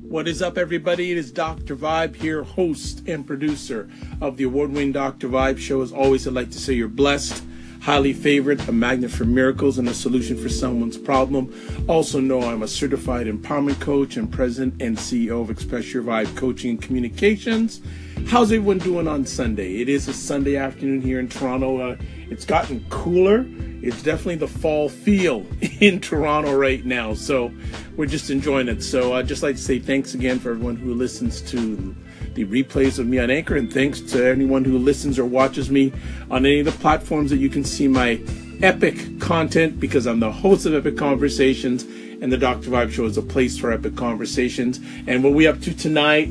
What is up, everybody? It is Dr. Vibe here, host and producer of the award-winning Dr. Vibe Show. As always, I'd like to say you're blessed, highly favored, a magnet for miracles, and a solution for someone's problem. Also know I'm a certified empowerment coach and president and CEO of Express Your Vibe Coaching and Communications. How's everyone doing on Sunday? It is a Sunday afternoon here in Toronto. It's gotten cooler. It's definitely the fall feel in Toronto right now, so we're just enjoying it. So I'd just like to say thanks again for everyone who listens to the replays of me on Anchor, and thanks to anyone who listens or watches me on any of the platforms that you can see my epic content, because I'm the host of Epic Conversations, and the Dr. Vibe Show is a place for epic conversations. And what we are up to tonight,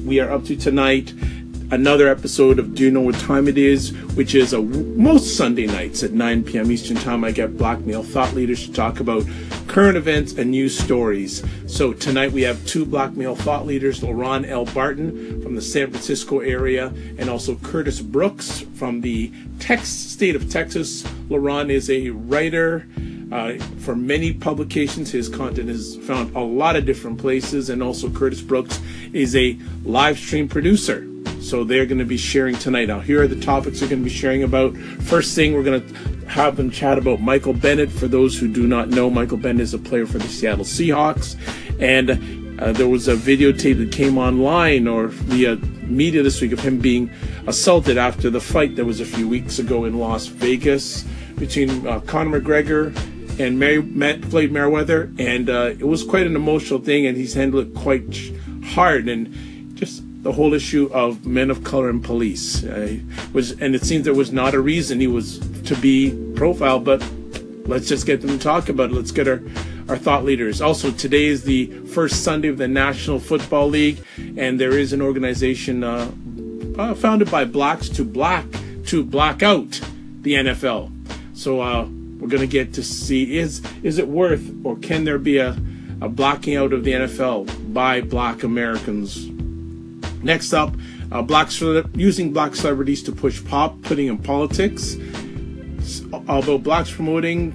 another episode of Do You Know What Time It Is, which is most Sunday nights at 9 p.m. Eastern Time. I get black male thought leaders to talk about current events and news stories. So tonight we have two black male thought leaders, LaRon L. Barton from the San Francisco area, and also Curtis Brooks from the state of Texas. LaRon is a writer for many publications. His content is found a lot of different places, and also Curtis Brooks is a live stream producer. So they're going to be sharing tonight. Now, here are the topics they're going to be sharing about. First thing, we're going to have them chat about Michael Bennett. For those who do not know, Michael Bennett is a player for the Seattle Seahawks. And there was a videotape that came online or via media this week of him being assaulted after the fight that was a few weeks ago in Las Vegas between Conor McGregor and Floyd Mayweather. And it was quite an emotional thing, and he's handled it quite hard. And just the whole issue of men of color in police and it seems there was not a reason he was to be profiled, but let's just get them to talk about it. Let's get our thought leaders. Also, today is the first Sunday of the National Football League, and there is an organization founded by blacks to black out the NFL. So we're going to get to see, is it worth, or can there be a blacking out of the NFL by black Americans? Next up, using black celebrities to push putting in politics. Although blacks promoting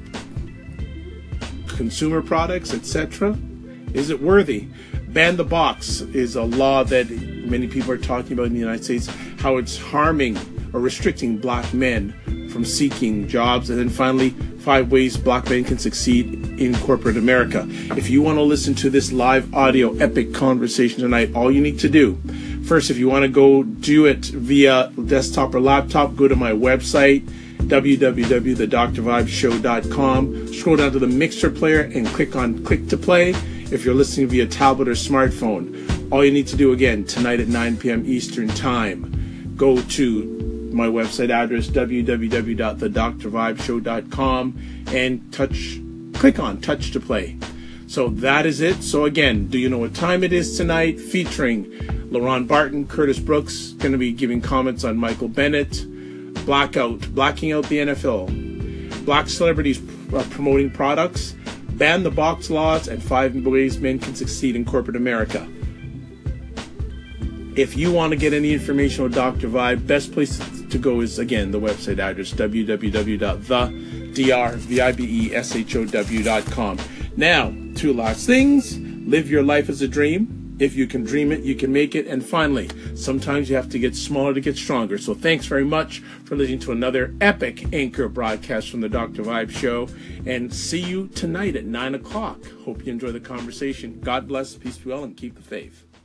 consumer products, etc., is it worthy? Ban the Box is a law that many people are talking about in the United States, how it's harming or restricting black men from seeking jobs. And then finally, 5 ways black men can succeed in corporate America. If you want to listen to this live audio epic conversation tonight, all you need to do, first, if you want to go do it via desktop or laptop, go to my website, www.thedrvibeshow.com. Scroll down to the mixer player and click on click to play. If you're listening via tablet or smartphone, all you need to do, again, tonight at 9 p.m. Eastern Time, go to my website address, www.thedrvibeshow.com, and click on touch to play. So that is it. So again, Do You Know What Time It Is tonight, featuring LaRon Barton, Curtis Brooks, going to be giving comments on Michael Bennett, blacking out the NFL, black celebrities promoting products, ban the box laws, and 5 ways men can succeed in corporate America. If you want to get any information on Dr. Vibe, best place to go is, again, the website address, www.thedrvibeshow.com. Now, 2 last things. Live your life as a dream. If you can dream it, you can make it. And finally, sometimes you have to get smaller to get stronger. So thanks very much for listening to another epic Anchor broadcast from the Dr. Vibe Show. And see you tonight at 9 o'clock. Hope you enjoy the conversation. God bless, peace be well, and keep the faith.